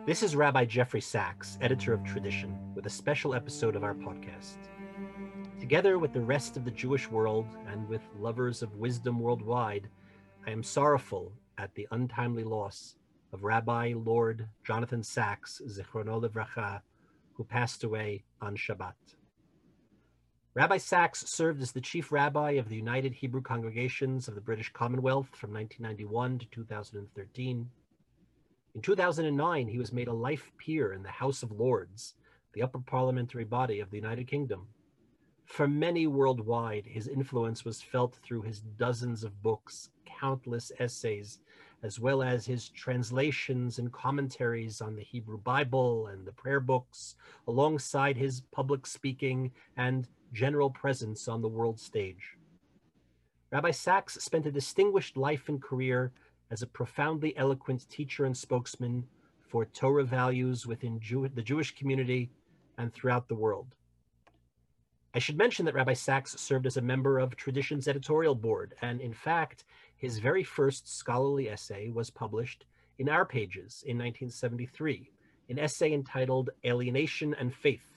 This is Rabbi Jeffrey Sachs, editor of Tradition, with a special episode of our podcast. Together with the rest of the Jewish world and with lovers of wisdom worldwide, I am sorrowful at the untimely loss of Rabbi Lord Jonathan Sachs, Zichrono Livracha, who passed away on Shabbat. Rabbi Sachs served as the chief rabbi of the United Hebrew Congregations of the British Commonwealth from 1991 to 2013. In 2009, he was made a life peer in the House of Lords, the upper parliamentary body of the United Kingdom. For many worldwide, his influence was felt through his dozens of books, countless essays, as well as his translations and commentaries on the Hebrew Bible and the prayer books, alongside his public speaking and general presence on the world stage. Rabbi Sachs spent a distinguished life and career as a profoundly eloquent teacher and spokesman for Torah values within the Jewish community and throughout the world. I should mention that Rabbi Sachs served as a member of Tradition's editorial board, and in fact, his very first scholarly essay was published in Our Pages in 1973, an essay entitled Alienation and Faith.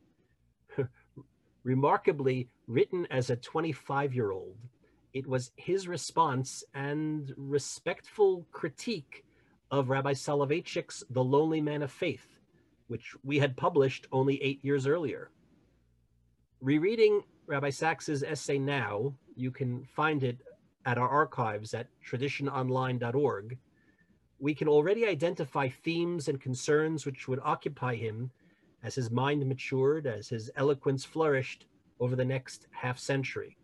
Remarkably written as a 25-year-old, it was his response and respectful critique of Rabbi Soloveitchik's The Lonely Man of Faith, which we had published only 8 years earlier. Rereading Rabbi Sachs's essay now, you can find it at our archives at traditiononline.org. We can already identify themes and concerns which would occupy him as his mind matured, as his eloquence flourished over the next half century.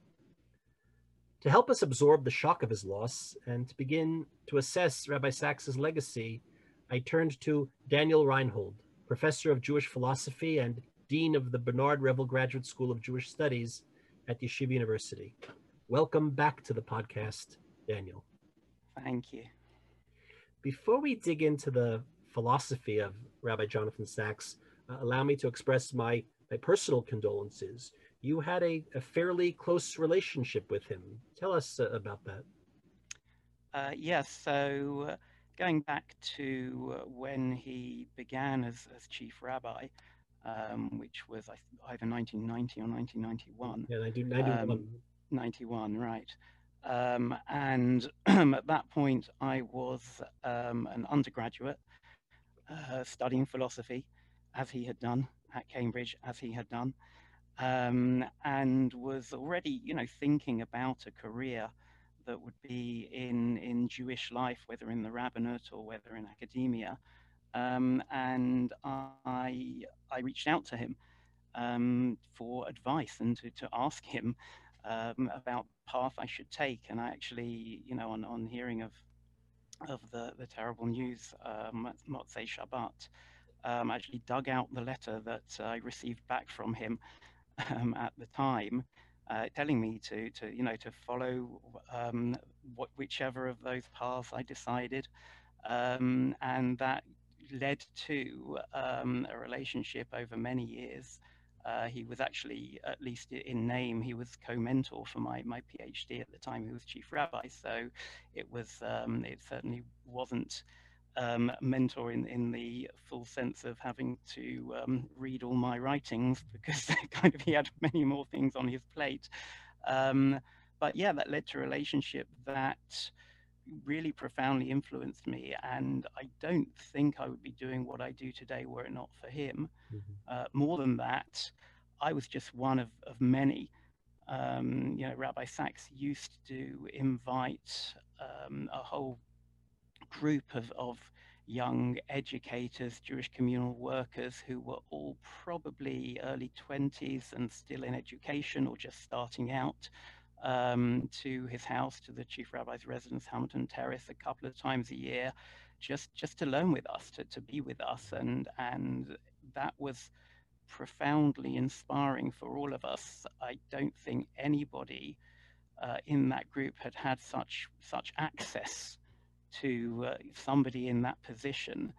To help us absorb the shock of his loss and to begin to assess Rabbi Sachs's legacy, I turned to Daniel Reinhold, professor of Jewish philosophy and dean of the Bernard Revel Graduate School of Jewish Studies at Yeshiva University. Welcome back to the podcast, Daniel. Thank you. Before we dig into the philosophy of Rabbi Jonathan Sachs, allow me to express my personal condolences. You had a fairly close relationship with him. Tell us about that. Yes, so going back to when he began as chief rabbi, which was either 1990 or 1991. Yeah, 1991. 91, right. And at that point, I was an undergraduate studying philosophy, as he had done at Cambridge, as he had done, and was already, thinking about a career that would be in Jewish life, whether in the rabbinate or whether in academia. And I reached out to him for advice and to ask him about the path I should take. And I actually, on hearing of the terrible news, Motzei Shabbat, actually dug out the letter that I received back from him at the time, telling me to follow whichever of those paths I decided, and that led to a relationship over many years. He was actually, at least in name, he was co-mentor for my PhD at the time. He was chief rabbi, so it certainly wasn't mentor in the full sense of having to read all my writings, because he had many more things on his plate. But yeah, that led to a relationship that really profoundly influenced me, and I don't think I would be doing what I do today were it not for him. More than that, I was just one of many. Rabbi Sachs used to invite a whole group of young educators, Jewish communal workers, who were all probably early 20s and still in education or just starting out, to his house, to the chief rabbi's residence, Hamilton Terrace, a couple of times a year, just to learn with us, to be with us, and that was profoundly inspiring for all of us. I don't think anybody in that group had such access to somebody in that position,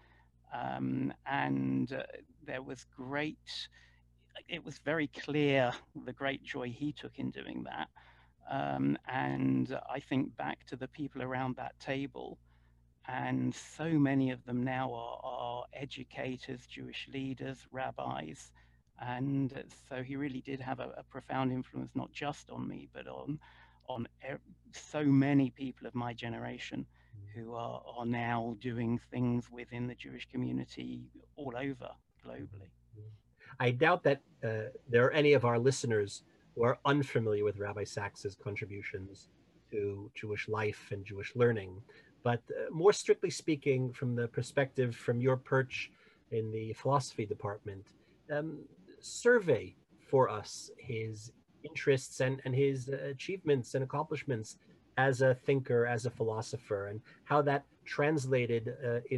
and there was great. It was very clear the great joy he took in doing that. And I think back to the people around that table and so many of them now are educators, Jewish leaders, rabbis. And so he really did have a profound influence, not just on me, but on so many people of my generation who are now doing things within the Jewish community all over globally. I doubt that there are any of our listeners who are unfamiliar with Rabbi Sacks's contributions to Jewish life and Jewish learning. But more strictly speaking, from the perspective from your perch in the philosophy department, um, survey for us his interests and his achievements and accomplishments as a thinker, as a philosopher, and how that translated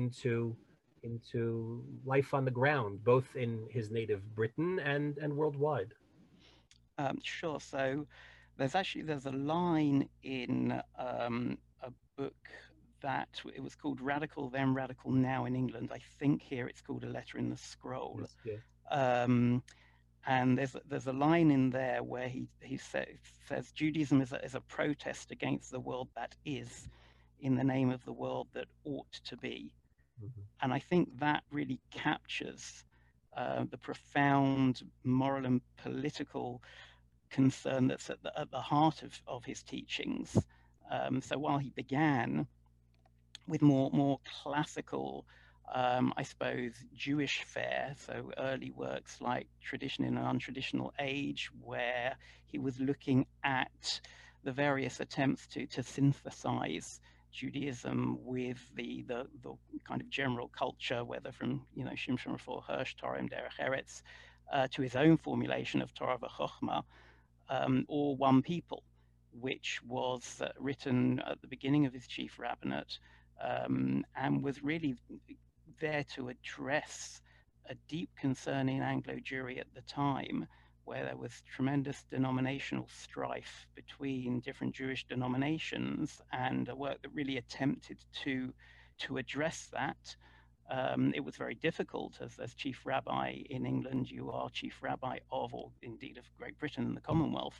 into life on the ground, both in his native Britain and worldwide. Sure. So there's a line in a book that it was called Radical Then, Radical Now in England. I think here it's called A Letter in the Scroll. Yes, yes. Um, and there's a line in there where says Judaism is a protest against the world that is, in the name of the world that ought to be. Mm-hmm. And I think that really captures the profound moral and political concern that's at the heart of his teachings. So while he began with more classical, I suppose, Jewish fare, so early works like Tradition in an Untraditional Age, where he was looking at the various attempts to synthesize Judaism with the kind of general culture, whether from Shimshon Raphael Hirsch, Torah Derech Eretz, to his own formulation of Torah v'Chochmah, or One People, which was written at the beginning of his chief rabbinate, and was really there to address a deep concern in Anglo Jewry at the time, where there was tremendous denominational strife between different Jewish denominations, and a work that really attempted to address that. It was very difficult. As chief rabbi in England, you are chief rabbi of, or indeed of Great Britain and the Commonwealth,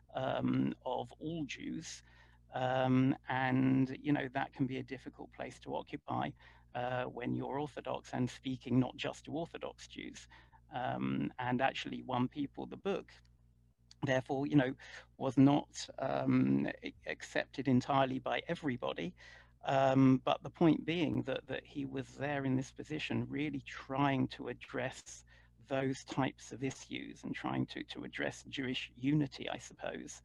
of all Jews. And that can be a difficult place to occupy when you're Orthodox and speaking not just to Orthodox Jews. And actually, One People, the book, therefore, was not accepted entirely by everybody. But the point being that he was there in this position, really trying to address those types of issues and trying to address Jewish unity, I suppose.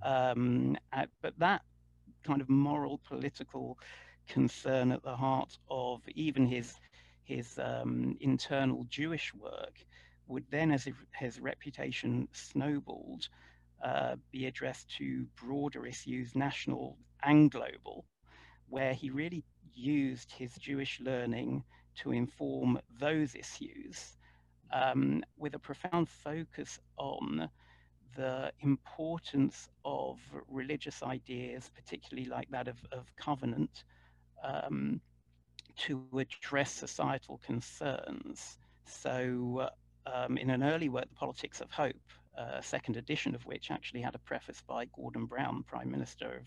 But that kind of moral, political concern at the heart of even his internal Jewish work would then, as his reputation snowballed, be addressed to broader issues, national and global, where he really used his Jewish learning to inform those issues, with a profound focus on the importance of religious ideas, particularly like that of covenant, um, to address societal concerns. So, in an early work, The Politics of Hope, second edition of which actually had a preface by Gordon Brown, Prime Minister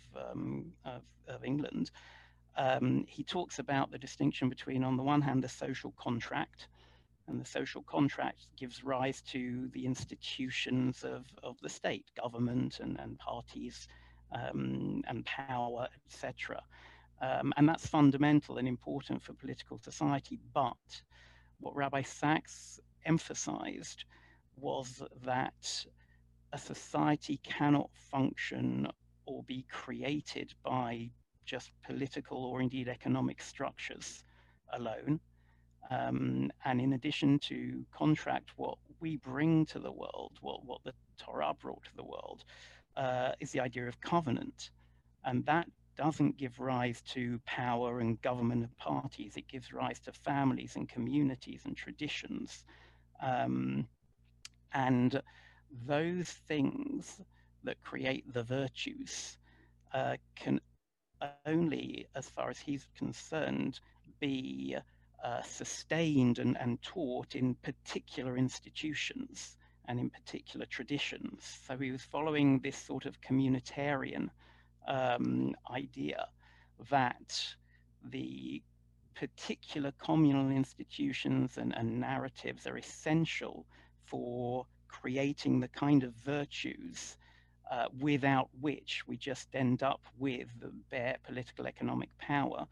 of England, he talks about the distinction between, on the one hand, the social contract, and the social contract gives rise to the institutions of the state, government and parties, and power, etc. And that's fundamental and important for political society. But what Rabbi Sacks emphasized was that a society cannot function or be created by just political or indeed economic structures alone. And in addition to contract, what we bring to the world, what the Torah brought to the world, is the idea of covenant. And that doesn't give rise to power and government and parties. It gives rise to families and communities and traditions. And those things that create the virtues can only, as far as he's concerned, be sustained and taught in particular institutions and in particular traditions. So he was following this sort of communitarian idea that the particular communal institutions and narratives are essential for creating the kind of virtues without which we just end up with the bare political economic power.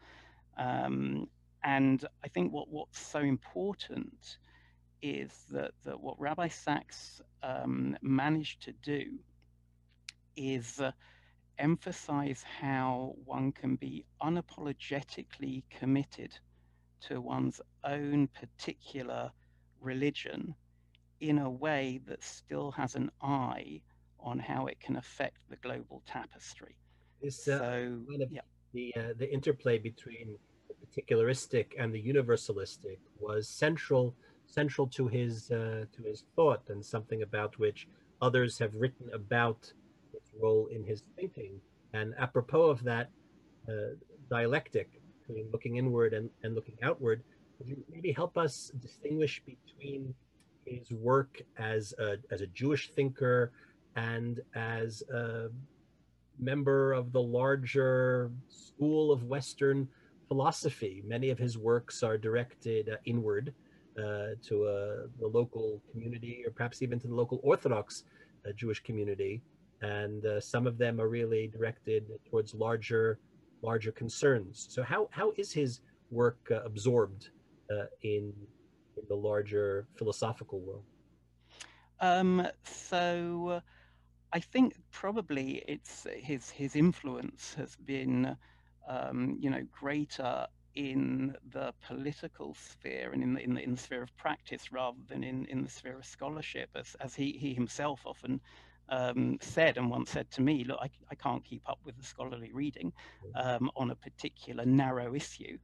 And I think what's so important is that what Rabbi Sacks managed to do is emphasize how one can be unapologetically committed to one's own particular religion in a way that still has an eye on how it can affect the global tapestry. This So, kind of yeah. the interplay between the particularistic and the universalistic was central to his thought, and something about which others have written about its role in his thinking. And apropos of that uh, dialectic between looking inward and looking outward, could you maybe help us distinguish between his work as a Jewish thinker and as a member of the larger school of Western philosophy? Many of his works are directed inward to the local community, or perhaps even to the local Orthodox Jewish community, and some of them are really directed towards larger concerns. So how is his work absorbed in the larger philosophical world? So I think probably it's his influence has been, greater in the political sphere and in the sphere of practice rather than in the sphere of scholarship, as he himself often said and once said to me, look, I can't keep up with the scholarly reading on a particular narrow issue.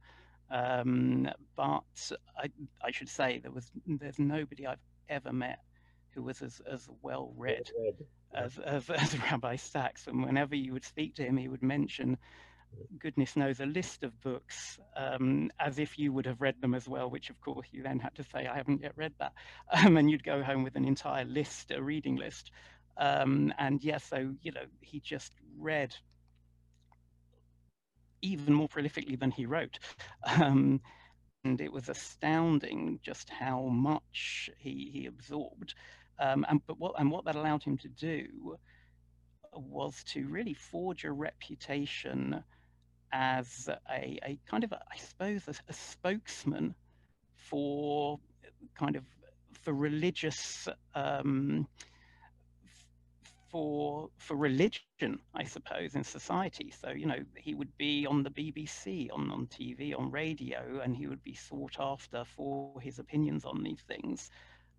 But I should say there's nobody I've ever met who was as well Well read read. Yeah. as Rabbi Sacks, and whenever you would speak to him, he would mention, goodness knows, a list of books, as if you would have read them as well, which of course you then had to say, I haven't yet read that. And you'd go home with an entire list, a reading list. And yeah, so, he just read even more prolifically than he wrote. Um, and it was astounding just how much he absorbed. What that allowed him to do was to really forge a reputation as a kind of, I suppose, a spokesman for kind of for religious for religion, I suppose, in society. So he would be on the BBC, on TV, on radio, and he would be sought after for his opinions on these things,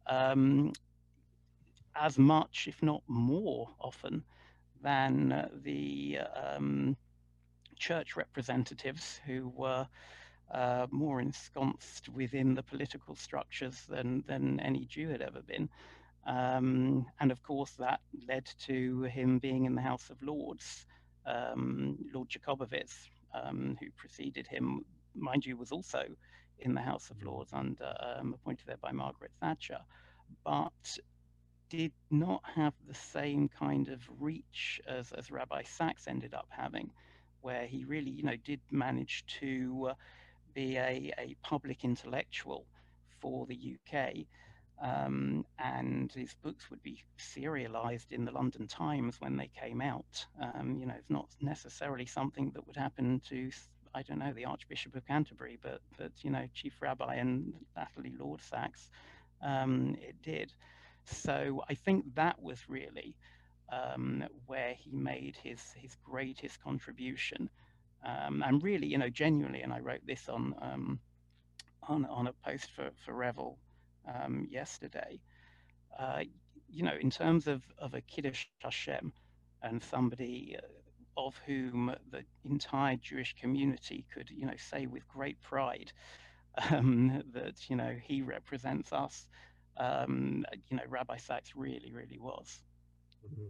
as much, if not more often, than the church representatives who were more ensconced within the political structures than any Jew had ever been. And of course, that led to him being in the House of Lords. Lord Jacobowitz, who preceded him, mind you, was also in the House of Lords and appointed there by Margaret Thatcher, but did not have the same kind of reach as Rabbi Sacks ended up having, where he really, did manage to be a public intellectual for the UK. And his books would be serialized in the London Times when they came out. It's not necessarily something that would happen to, I don't know, the Archbishop of Canterbury, but Chief Rabbi and latterly Lord Sacks, it did. So I think that was really where he made his greatest contribution. And really, genuinely, and I wrote this on a post for Revel yesterday. Uh, in terms of a Kiddush Hashem and somebody of whom the entire Jewish community could, say with great pride that he represents us. Rabbi Sacks really, really was. Mhm.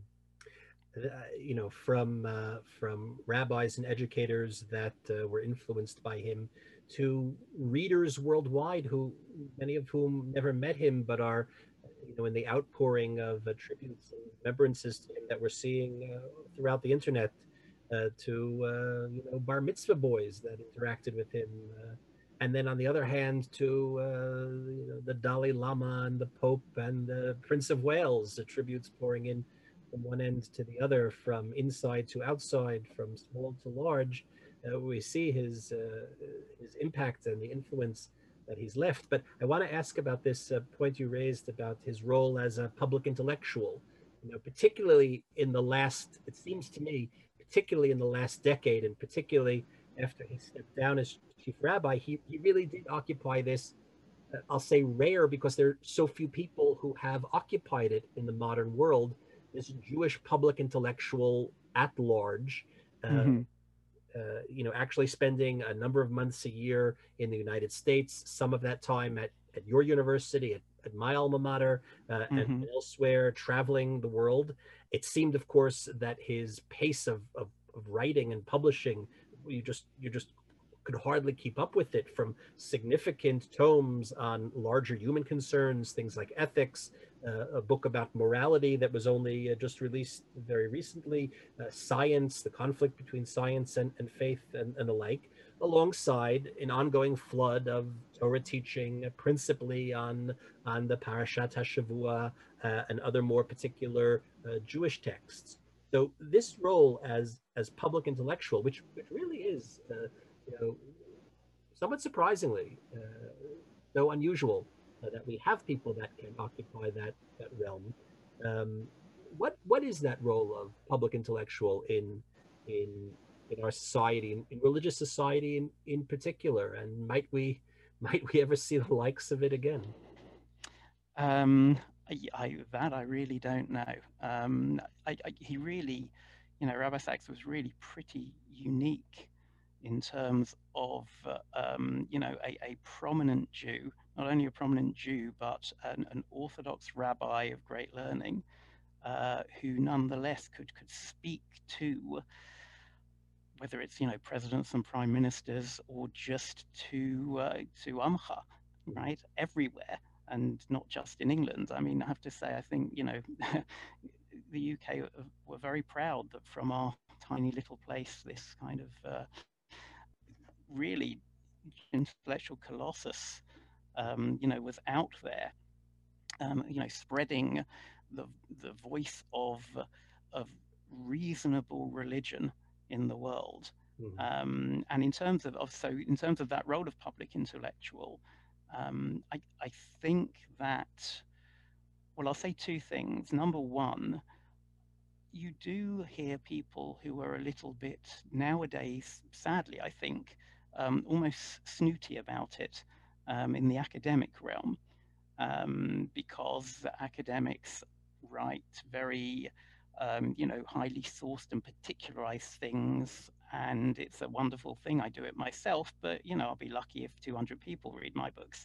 From rabbis and educators that were influenced by him to readers worldwide, who many of whom never met him, but are, in the outpouring of tributes and remembrances to him that we're seeing throughout the internet, to bar mitzvah boys that interacted with him, and then on the other hand to the Dalai Lama and the Pope and the Prince of Wales, the tributes pouring in from one end to the other, from inside to outside, from small to large. We see his impact and the influence that he's left. But I want to ask about this point you raised about his role as a public intellectual. Particularly in the last, it seems to me, particularly in the last decade, and particularly after he stepped down as chief rabbi, he really did occupy this. I'll say rare because there are so few people who have occupied it in the modern world. This Jewish public intellectual at large, uh, Mm-hmm. actually spending a number of months a year in the United States, some of that time at your university, at my alma mater, and Mm-hmm. elsewhere, traveling the world. It seemed, of course, that his pace of writing and publishing, you just could hardly keep up with it, from significant tomes on larger human concerns, things like ethics, a book about morality that was only just released very recently, science, the conflict between science and faith, and the like, alongside an ongoing flood of Torah teaching, principally on the Parashat HaShavua, and other more particular Jewish texts. So this role as public intellectual, which really is you know, somewhat surprisingly, though unusual, that we have people that can occupy that realm. Um, what is that role of public intellectual in in our society, in religious society in particular, and might we ever see the likes of it again? Um, that I really don't know. He really, Rabbi Sachs was really pretty unique in terms of, a prominent Jew, not only a prominent Jew, but an Orthodox rabbi of great learning, who nonetheless could speak to, whether it's presidents and prime ministers or just to Amcha, right, everywhere, and not just in England. I mean, I have to say, I think the UK were very proud that from our tiny little place, this kind of really intellectual colossus, was out there, spreading the the voice of reasonable religion in the world. Mhm. And in terms of that role of public intellectual, I think that, well, I'll say two things. Number one, you do hear people who are a little bit nowadays, sadly, I think, almost snooty about it, in the academic realm, because academics write very, highly sourced and particularized things. And it's a wonderful thing. I do it myself, but I'll be lucky if 200 people read my books.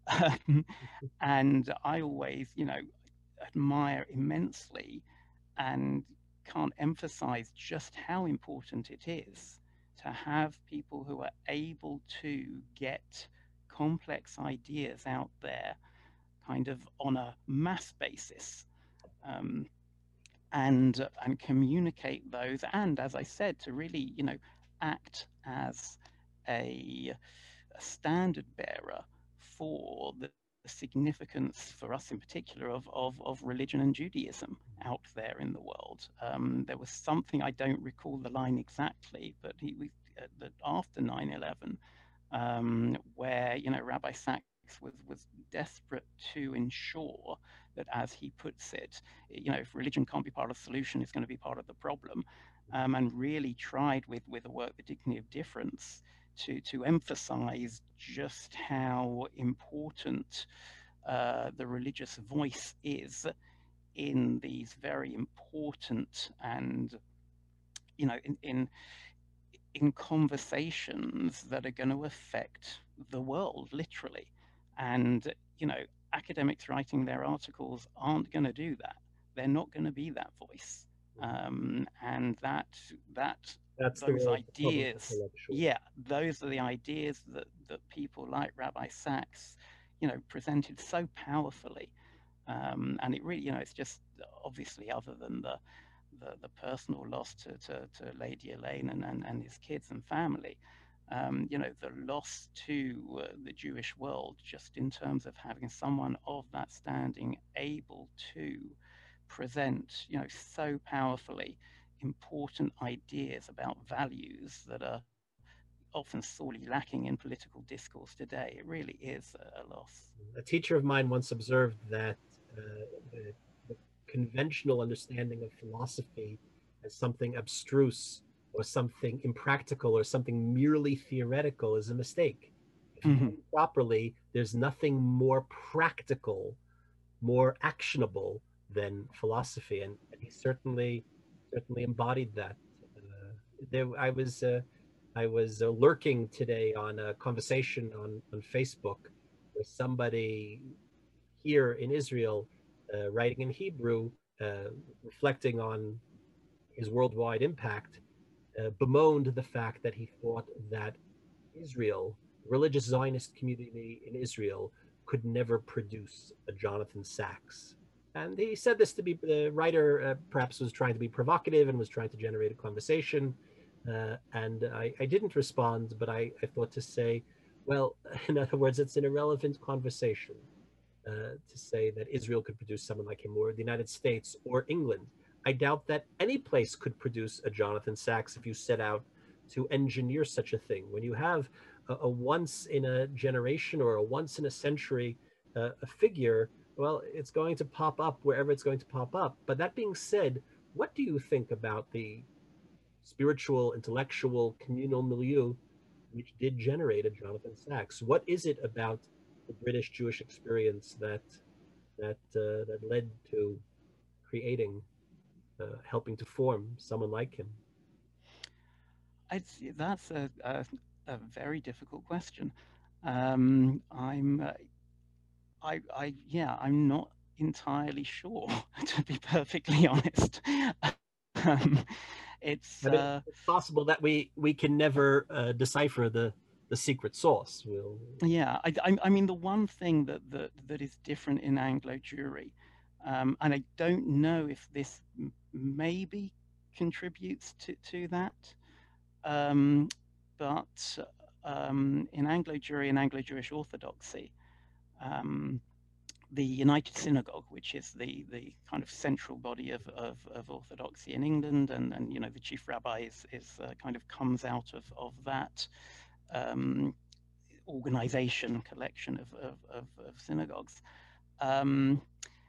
And I always, admire immensely and can't emphasize just how important it is to have people who are able to get complex ideas out there kind of on a mass basis, um, and communicate those, and as I said, to really act as a, a standard bearer for the significance for us in particular of religion and Judaism out there in the world. There was something, I don't recall the line exactly, but after 9/11, where Rabbi Sachs was desperate to ensure that, as he puts it, if religion can't be part of the solution, it's going to be part of the problem, and really tried with the work, The Dignity of Difference, to emphasize just how important the religious voice is in these very important and in conversations that are going to affect the world literally. And academics writing their articles aren't going to do that. They're not going to be that voice. And that That's the those role of the public ideas, intellectual. yeah, those are the ideas that people like Rabbi Sachs presented so powerfully. And it really, it's just, obviously, other than the personal loss to Lady Elaine and his kids and family, the loss to the Jewish world, just in terms of having someone of that standing able to present, so powerfully important ideas about values that are often sorely lacking in political discourse today. It really is a loss. A teacher of mine once observed that the conventional understanding of philosophy as something abstruse or something impractical or something merely theoretical is a mistake. If you do Hmm. it properly, there's nothing more practical, more actionable than philosophy, and he certainly embodied that. There, I was lurking today on a conversation on Facebook where somebody here in Israel, writing in Hebrew, uh, reflecting on his worldwide impact, bemoaned the fact that he thought that Israel, the religious Zionist community in Israel, could never produce a Jonathan Sacks. And he said this to be the writer, perhaps was trying to be provocative and was trying to generate a conversation. And I didn't respond, but I thought to say, well, in other words, it's an irrelevant conversation to say that Israel could produce someone like him, or the United States, or England. I doubt that any place could produce a Jonathan Sacks if you set out to engineer such a thing. When you have a once in a generation or a once in a century a figure, well, it's going to pop up wherever it's going to pop up. But that being said, what do you think about the spiritual, intellectual, communal milieu which did generate a Jonathan Sacks? What is it about the British Jewish experience that led to creating, helping to form someone like him? That's a very difficult question. I'm yeah, I'm not entirely sure, to be perfectly honest. um, it's I mean, it's possible that we can never decipher the secret sauce. We'll Yeah, I mean, the one thing that is different in Anglo Jewry, and I don't know if this maybe contributes to that, um, but in Anglo Jewry and Anglo Jewish Orthodoxy, um, the United Synagogue, which is the kind of central body of Orthodoxy in England, and the chief rabbi is kind of comes out of that. Um, Organization, collection of synagogues, um,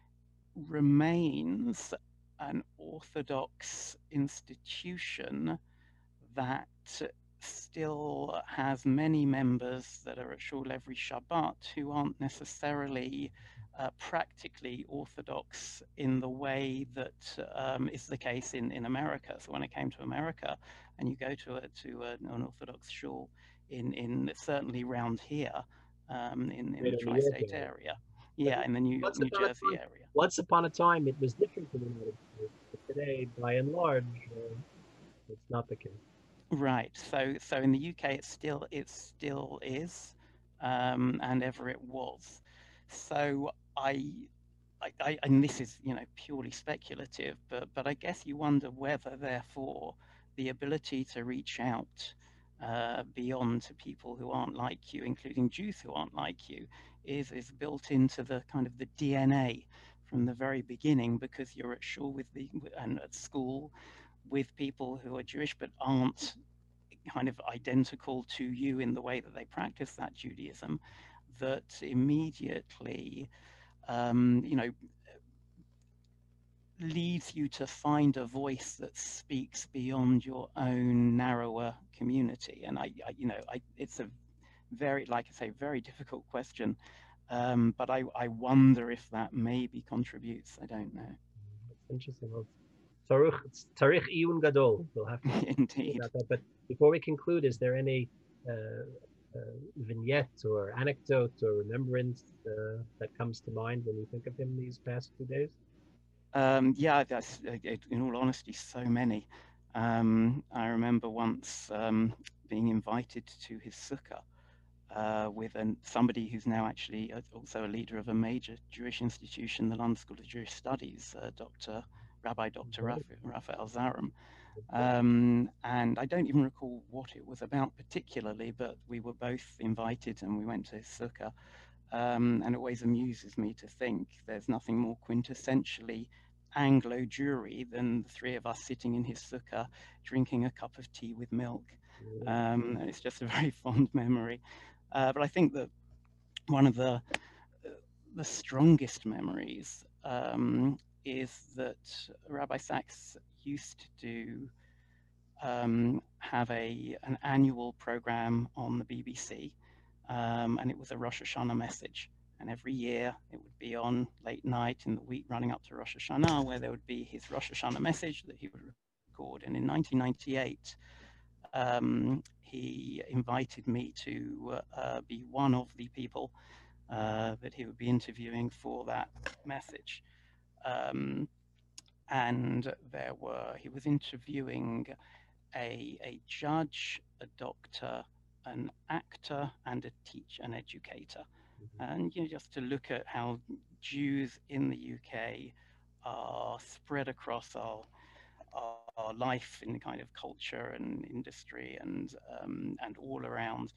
remains an Orthodox institution that still has many members that are at shul every Shabbat who aren't necessarily practically Orthodox in the way that is the case in America. So when I came to America, and you go to an Orthodox shul in certainly round here, in the greater New York tri-state area. area, But yeah, in the New York, once New upon a Jersey time, area. once upon a time, it was different in the United States. But today, by and large, it's not the case. Right. So in the UK, it still is, and ever it was. So and this is purely speculative, but I guess you wonder whether, therefore, the ability to reach out beyond to people who aren't like you, including Jews who aren't like you, is built into the kind of the DNA from the very beginning, because you're at shul and at school with people who are Jewish but aren't kind of identical to you in the way that they practice that Judaism, that immediately, you know, leads you to find a voice that speaks beyond your own narrower community. And it's a very, like I say, very difficult question. But I wonder if that maybe contributes. I don't know. It's interesting. Well, Tarikh Iyun Gadol. We'll have to think Indeed. about that. But before we conclude, is there any vignette or anecdote or remembrance that comes to mind when you think of him these past 2 days? Yeah, that's in all honesty, so many. I remember once being invited to his sukkah with somebody who's now actually also a leader of a major Jewish institution, the London School of Jewish Studies, Dr. Rabbi Dr. Right. Raphael Zarum. And I don't even recall what it was about particularly, but we were both invited and we went to his sukkah. And it always amuses me to think there's nothing more quintessentially Anglo-Jewry than the three of us sitting in his sukkah, drinking a cup of tea with milk. And it's just a very fond memory. But I think that one of the strongest memories is that Rabbi Sachs used to do have an annual program on the BBC, and it was a Rosh Hashanah message. And every year it would be on late night in the week running up to Rosh Hashanah, where there would be his Rosh Hashanah message that he would record. And in 1998, he invited me to be one of the people that he would be interviewing for that message. And he was interviewing a judge, a doctor, an actor, and a teacher, an educator. And just to look at how Jews in the UK are spread across our life in kind of culture and industry and all around.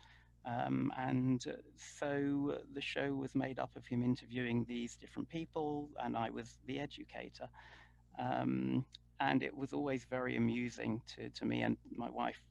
So the show was made up of him interviewing these different people, and I was the educator. And it was always very amusing to me and my wife,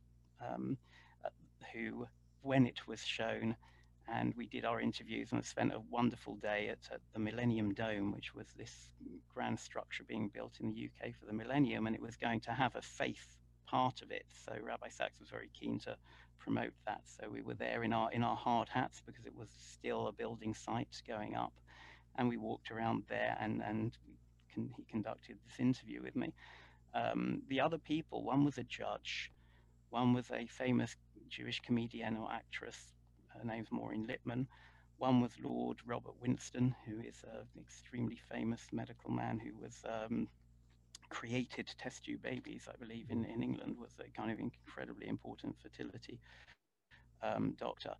who, when it was shown, and we did our interviews and spent a wonderful day at the Millennium Dome, which was this grand structure being built in the UK for the Millennium, and it was going to have a faith part of it. So Rabbi Sachs was very keen to promote that. So we were there in our hard hats because it was still a building site going up, and we walked around there and he conducted this interview with me. The other people, one was a judge, one was a famous Jewish comedian or actress. Her name's Maureen Lipman. One was Lord Robert Winston, who is an extremely famous medical man who was created test tube babies, I believe, in England, was a kind of incredibly important fertility doctor.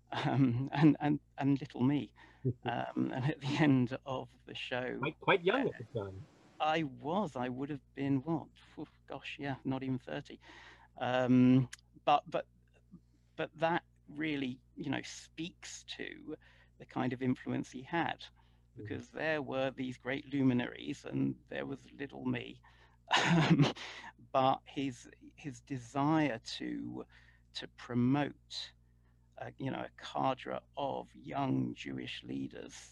And little me. And at the end of the show, Quite young at the time. I would have been what? Gosh, yeah, not even 30. But that really, speaks to the kind of influence he had, because there were these great luminaries and there was little me. But his desire to promote, a cadre of young Jewish leaders,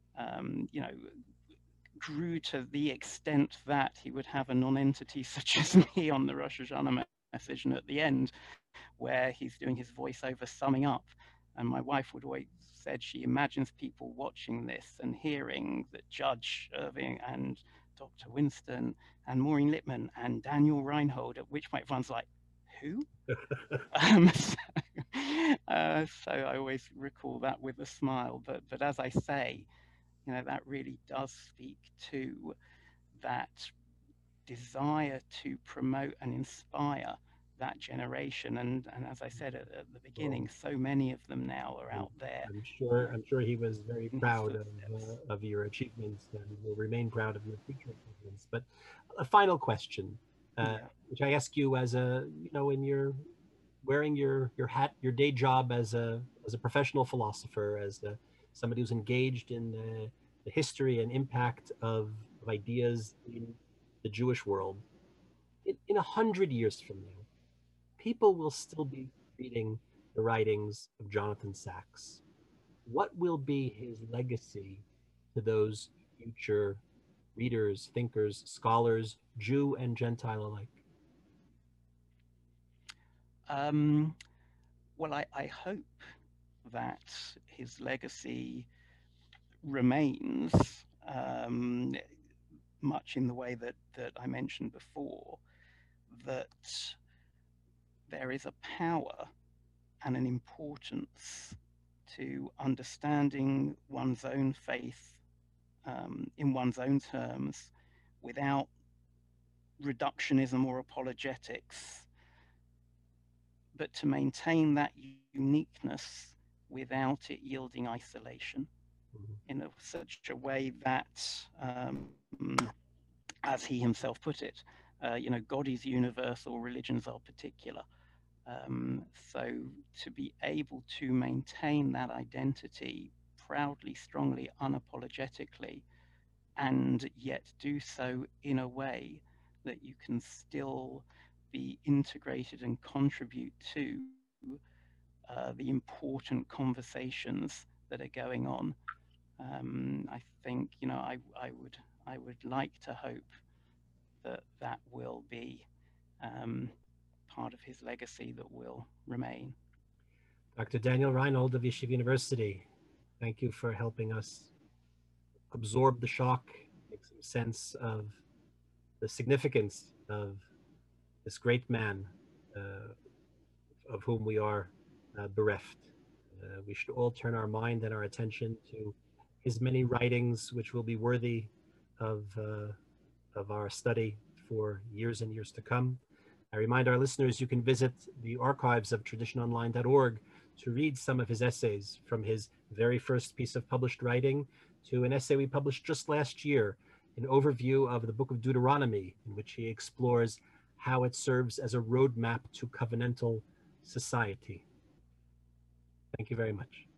grew to the extent that he would have a non-entity such as me on the Rosh Hashanah message, and at the end, where he's doing his voiceover summing up, and my wife would always said she imagines people watching this and hearing that Judge Irving and Dr. Winston and Maureen Lipman and Daniel Reinhold, at which point everyone's like, who? So I always recall that with a smile. But as I say, that really does speak to that desire to promote and inspire that generation. And as I said at the beginning, so many of them now are out there. I'm sure he was very proud of your achievements and will remain proud of your future achievements. But a final question, which I ask you as in your wearing your hat, your day job as a professional philosopher, as somebody who's engaged in the history and impact of ideas in the Jewish world. In 100 years from now, people will still be reading the writings of Jonathan Sacks. What will be his legacy to those future readers, thinkers, scholars, Jew and Gentile alike? Well, I hope that his legacy remains much in the way that I mentioned before, that there is a power and an importance to understanding one's own faith in one's own terms without reductionism or apologetics, but to maintain that uniqueness without it yielding isolation in such a way that as he himself put it, God is universal, religions are particular. So to be able to maintain that identity proudly, strongly, unapologetically, and yet do so in a way that you can still be integrated and contribute to the important conversations that are going on. I think I would like to hope that that will be part of his legacy that will remain. Dr. Daniel Reinhold of Yeshiva University, thank you for helping us absorb the shock, make some sense of the significance of this great man of whom we are bereft. We should all turn our mind and our attention to his many writings, which will be worthy of our study for years and years to come. I remind our listeners you can visit the archives of traditiononline.org to read some of his essays, from his very first piece of published writing to an essay we published just last year, an overview of the book of Deuteronomy, in which he explores how it serves as a roadmap to covenantal society. Thank you very much.